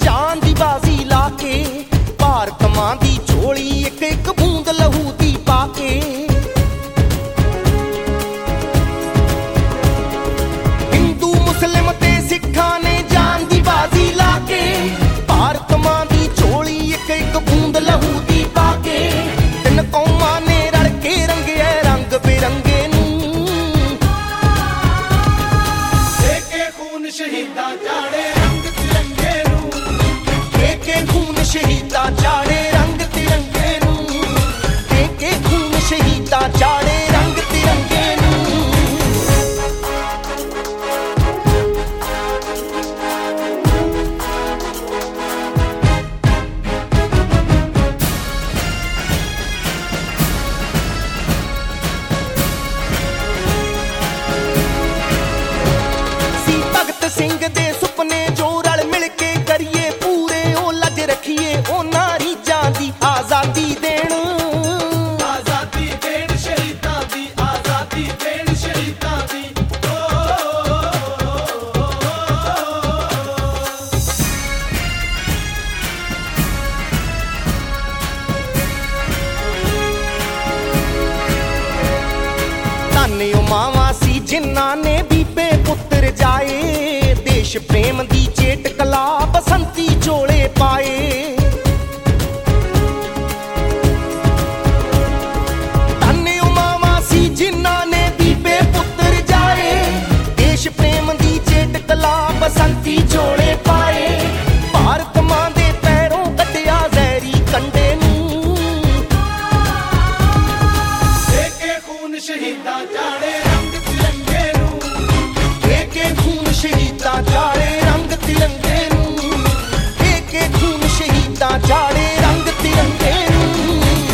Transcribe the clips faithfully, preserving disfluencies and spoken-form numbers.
जान दी बाजी लाके, भारतमां दी झोली एक एक बूंद लहू दी पाके। हिंदू मुस्लिम ते सिखां ने जान दी बाजी लाके, भारतमां दी झोली एक एक बूंद लहू दी पाके। तिन कौमां ने रल के रंगे रंग बिरंगे नूं, देके खून शहीदां चाड़े रंग तिरंगे नूं, देके खून शहीदां चाड़े रंग तिरंगे नूं, देके खून शहीदां चाड़े रंग तिरंगे नूं। सी भगत सिंह दे सुपने जो रल मिल के करिए पूरे, ओ लज रखिए उन्हां रीझां दी आजादी देण। आजादी देण शहीदां दी, आजादी देण शहीदां दी। धन्य ओ मावां सी जिन्हां ने बीबे पुत्तर जाए, देश प्रेम दी चेट कला बसंती चोले पाए। धन्य ओ मावां सी जिन्हां ने बीबे पुत्तर जाए, देश प्रेम दी चेट कला बसंती चोले पाए। भारत मां दे पैरों कटिया जहरी कंडे नूं, देके खून शहीदां चाड़े रंग तिरंगे नूं, देके खून शहीदां चाड़े रंग तिरंगे नूं, देके खून शहीदां चाड़े रंग तिरंगे नूं।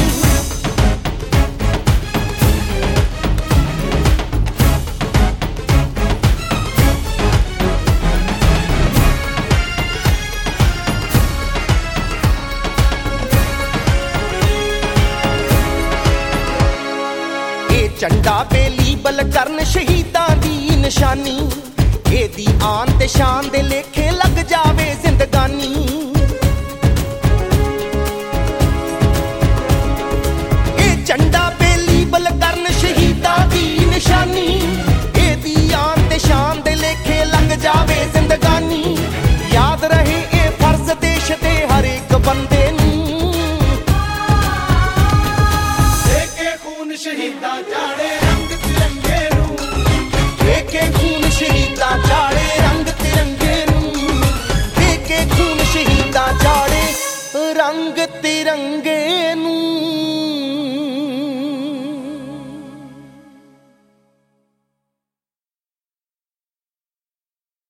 ਇਹ ਝੰਡਾ ਬੇਲੀ ਬਲ ਕਰਨ ਸ਼ਹੀਦਾਂ ਦੀ ਨਿਸ਼ਾਨੀ, ਇਹਦੀ ਆਨ ਤੇ ਸ਼ਾਨ ਦੇ ਲੇਖੇ ਲੱਗ ਜਾਵੇ ਜ਼ਿੰਦਗਾਨੀ। ਇਹ ਝੰਡਾ ਬੇਲੀ ਬਲ ਕਰਨ ਸ਼ਹੀਦਾਂ ਦੀ ਨਿਸ਼ਾਨੀ, ਇਹਦੀ ਆਨ ਤੇ ਸ਼ਾਨ ਦੇ ਲੇਖੇ ਲੱਗ ਜਾਵੇ ਜ਼ਿੰਦਗਾਨੀ। ਯਾਦ ਰਹੇ ਇਹ ਫਰਜ਼ ਦੇਸ਼ ਦੇ ਹਰ ਇੱਕ ਬੰਦੇ ਨੂੰ, देके खून शहीदां चाड़े